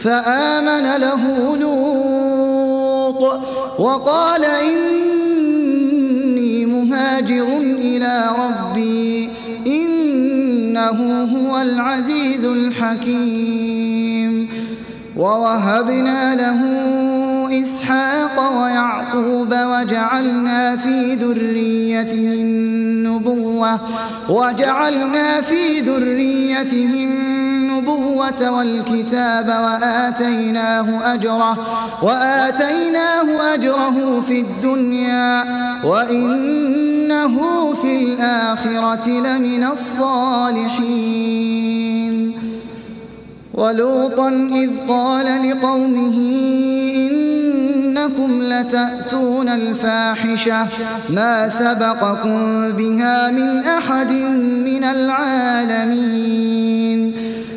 فآمن له لوط وقال إني مهاجر إلى ربي إنه هو العزيز الحكيم. ووهبنا له إسحاق ويعقوب وجعلنا في ذريته النبوة والكتاب وآتيناه أجره في الدنيا وإنه في الآخرة لمن الصالحين. ولوطا إذ قال لقومه إنكم لتأتون الفاحشة ما سبقكم بها من أحد من العالمين.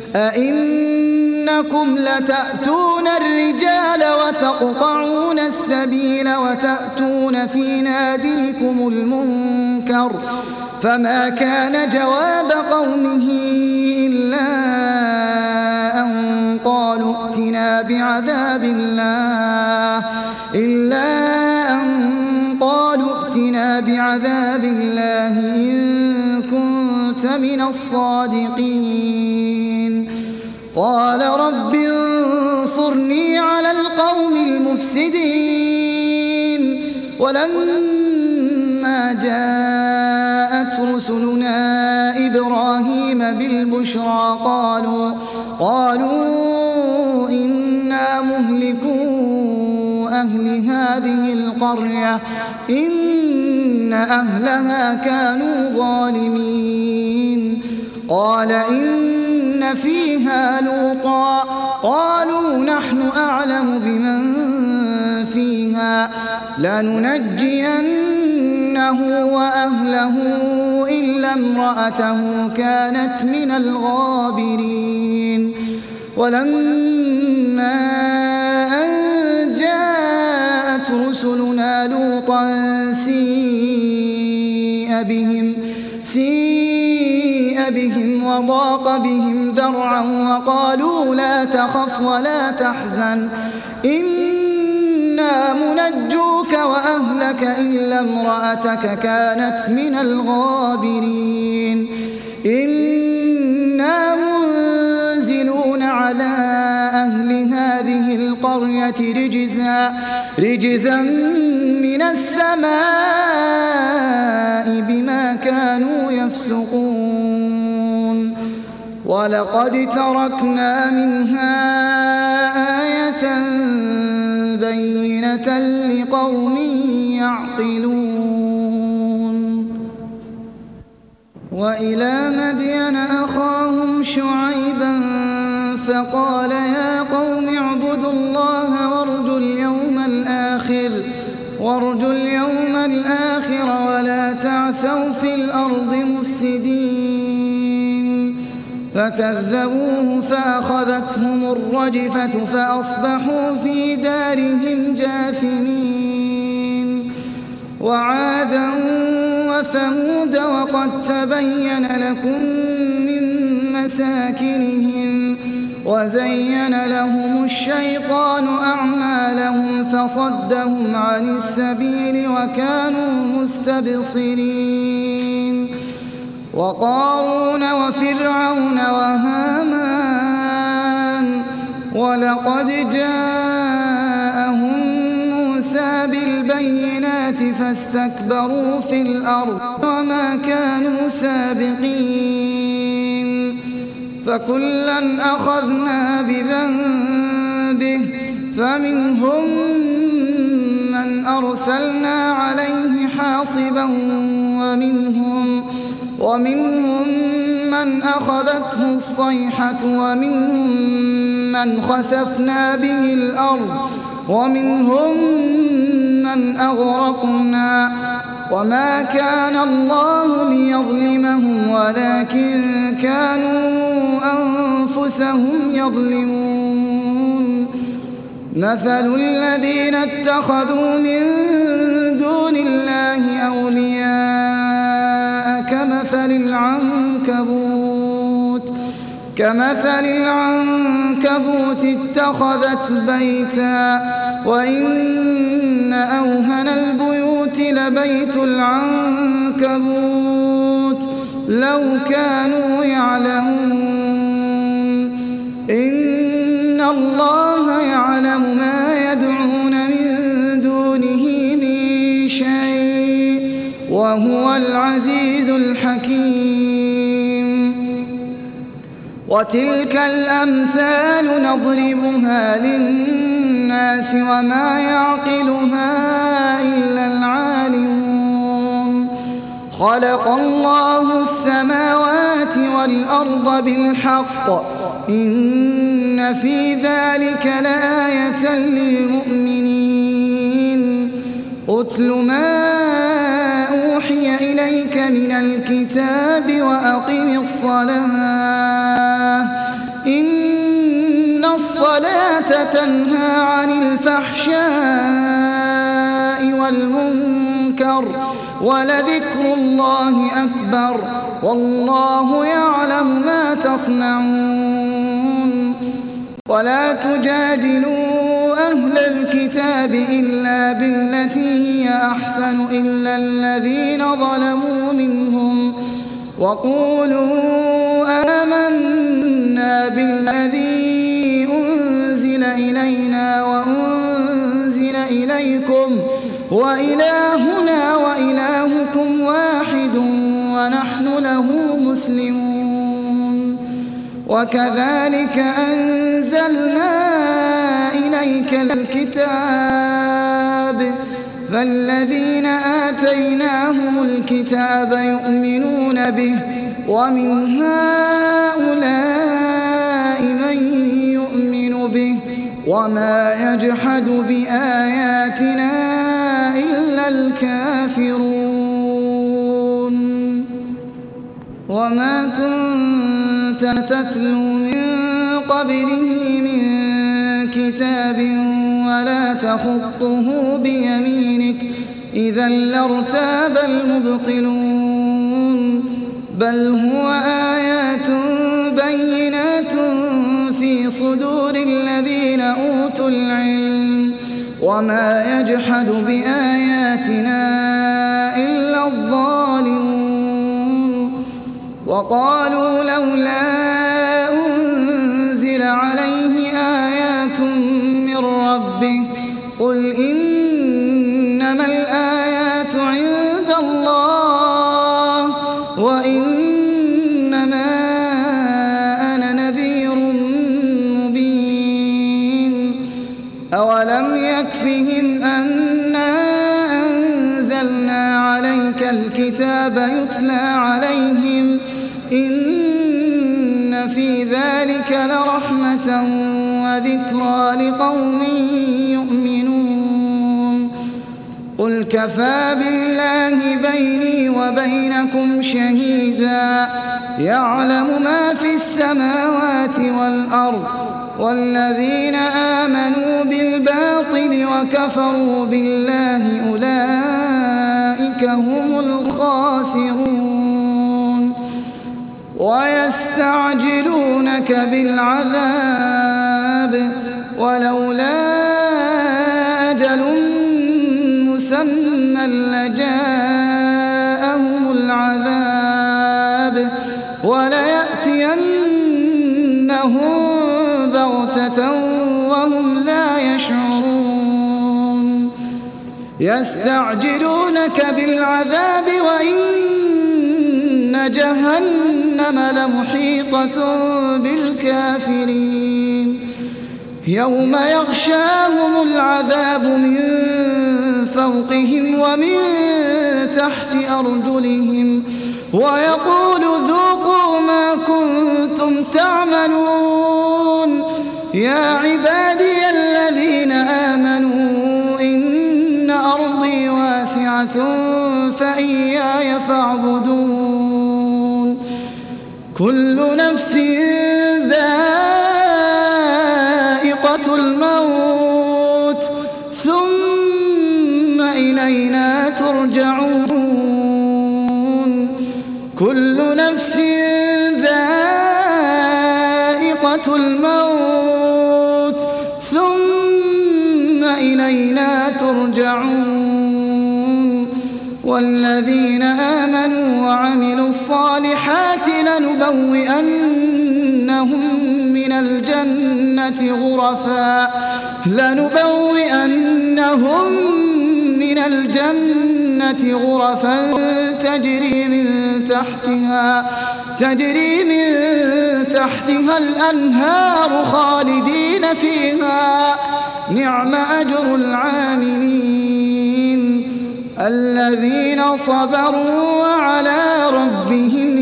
أئنكم لتأتون الرجال وتقطعون السبيل وتأتون في ناديكم المنكر. فما كان جواب قومه إلا أن قالوا ائتنا بعذاب الله إن كنت من الصادقين. قال رب انصرني على القوم المفسدين. ولما جاءت رسلنا إبراهيم بالبشرى قالوا إنا مهلكو أهل هذه القرية إن أهلها كانوا ظالمين. قال إن فيها لوطا قالوا نحن أعلم بمن فيها لننجينه وأهله إلا امرأته كانت من الغابرين. ولما أن جاءت رسلنا لوطا سيء بهم وضاق بهم ذرعا وقالوا لا تخف ولا تحزن إنا منجوك وأهلك إلا امرأتك كانت من الغابرين. إنا منزلون على أهل هذه القرية رجزا من السماء بما كانوا يفسقون. ولقد تركنا منها آية بينة لقوم يعقلون. وإلى مدين أخاهم شعيبا فقال يا قوم اعبدوا الله وارجوا اليوم الآخر ولا تعثوا في الأرض مفسدين. فكذبوه فأخذتهم الرجفة فأصبحوا في دارهم جاثمين. وعادا وثمود وقد تبين لكم من مساكنهم وزين لهم الشيطان أعمالهم فصدهم عن السبيل وكانوا مستبصرين. وقارون وفرعون وهامان ولقد جاءهم موسى بالبينات فاستكبروا في الأرض وما كانوا سابقين. فكلا أخذنا بذنبه فمنهم من أرسلنا عليه حاصبا ومنهم من أخذته الصيحة ومنهم من خسفنا به الأرض ومنهم من أغرقنا. وما كان الله ليظلمهم ولكن كانوا أنفسهم يظلمون. مثل الذين اتخذوا من دون الله أولياء كمثل العنكبوت العنكبوت اتخذت بيتا وإن أوهن البيوت لبيت العنكبوت لو كانوا يعلمون إن الله يعلم ما يدعون من دونه من شيء وهو العزيز الحكيم وتلك الأمثال نضربها للناس وما يعقلها إلا العالمون خلق الله السماوات والأرض بالحق إن في ذلك لآية للمؤمنين أتل ما أوحي إليك من الكتاب وأقم الصلاة إن الصلاة تنهى عن الفحشاء والمنكر ولذكر الله أكبر والله يعلم ما تصنعون ولا تجادلوا أهل الكتاب إلا بالتي هي أحسن إلا الذين ظلموا منهم وقولوا آمنا بالذي أنزل إلينا وأنزل إليكم وإلهنا وإلهكم واحد ونحن له مسلمون وكذلك أنزلنا إليك الكتاب فالذين آتيناهم الكتاب يؤمنون به ومن هؤلاء من يؤمن به وما يجحد بآياتنا إلا الكافرون وما كنت تتلو من قبله من كتاب ولا تخطه بيمينك إذا لارتاب المبطلون بل هو آيات بينات في صدور الذين أوتوا العلم وما يجحد بآياتنا إلا الظالمون وقالوا لولا أنزل عليه آيات من ربه قل إنما الآيات عند الله وإنما أنا نذير مبين أولم يكفهم أنا أنزلنا عليك الكتاب يتلى عليهم إن في ذلك لرحمة وذكرى لقوم يؤمنون قل كفى بالله بيني وبينكم شهيدا يعلم ما في السماوات والأرض والذين آمنوا بالباطل وكفروا بالله أولئك هم الخاسرون ويستعجلونك بالعذاب ولولا أجل مسمى لجاءهم العذاب وليأتينهم بغتة وهم لا يشعرون يستعجلونك بالعذاب وإن جهنم لمحيطة بالكافرين يوم يغشاهم العذاب من فوقهم ومن تحت أرجلهم ويقول ذوقوا ما كنتم تعملون يا عبادي الذين آمنوا إن أرضي واسعة فإياي فاعبدون كل نفس ذائقة الموت ثم إلينا ترجعون كل نفس ذائقة الموت ترجعون والذين آمنوا وعملوا الصالحات لنبوئنهم من الجنة غرفا تجري من تحتها الأنهار خالدين فيها نعم أجر العاملين الذين صبروا وعلى ربهم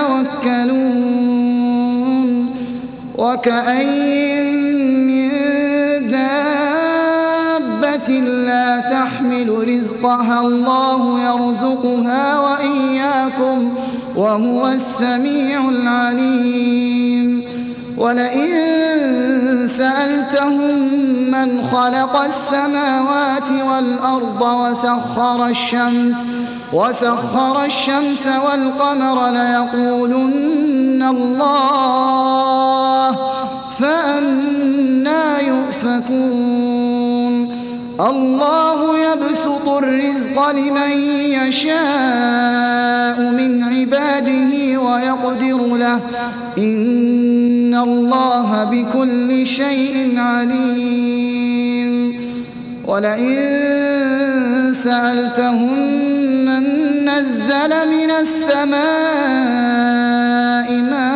يتوكلون وكأين من دابة لا تحمل رزقها الله يرزقها وإياكم وهو السميع العليم ولئن سألتهم من خلق السماوات والأرض وسخر الشمس والقمر ليقولن الله فأنى يؤفكون الله يبسط الرزق لمن يشاء من عباده ويقدر له إن الله بكل شيء عليم ولئن سألتهم من نزل من السماء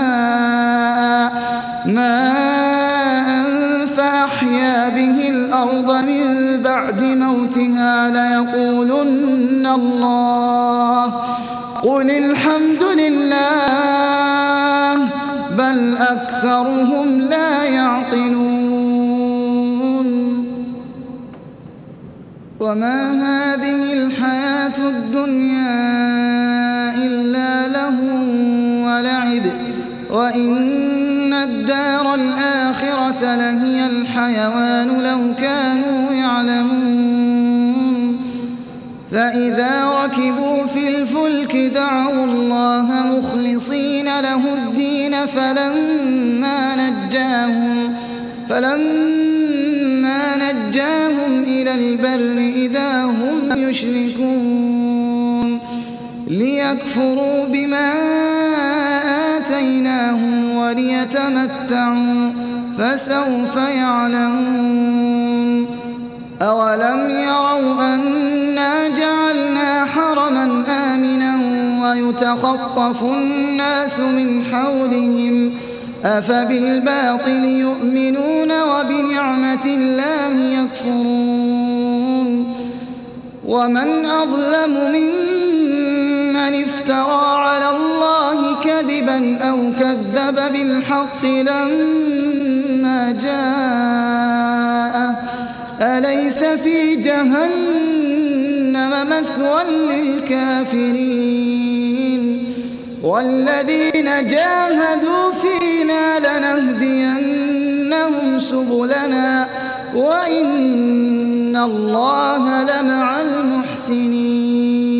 ماء فأحيا به الأرض من بعد موتها ليقولن الله قل الحمد لله بل أكثرهم لا يعقلون وما هذه الحياة الدنيا إلا لهو ولعب وإن الدار الآخرة لهي الحيوان لو كانوا يعلمون فإذا ركبوا في الفلك دعوا الله مخلصين له الدين فلما نجاهم إلى البر إذا هم يشركون ليكفروا بما آتيناهم وليتمتعوا فسوف يعلمون أولم يروا أنا جعلنا حرما آمنا ويتخطف الناس من حولهم أفبالباطل يؤمنون وبنعمة الله يكفرون ومن أظلم ممن افترى على الله كذبا أو كذب بالحق لما جاءه أليس في جهنم مثوى للكافرين والذين جاهدوا فينا لنهدينهم سبلنا وإن الله لمع المحسنين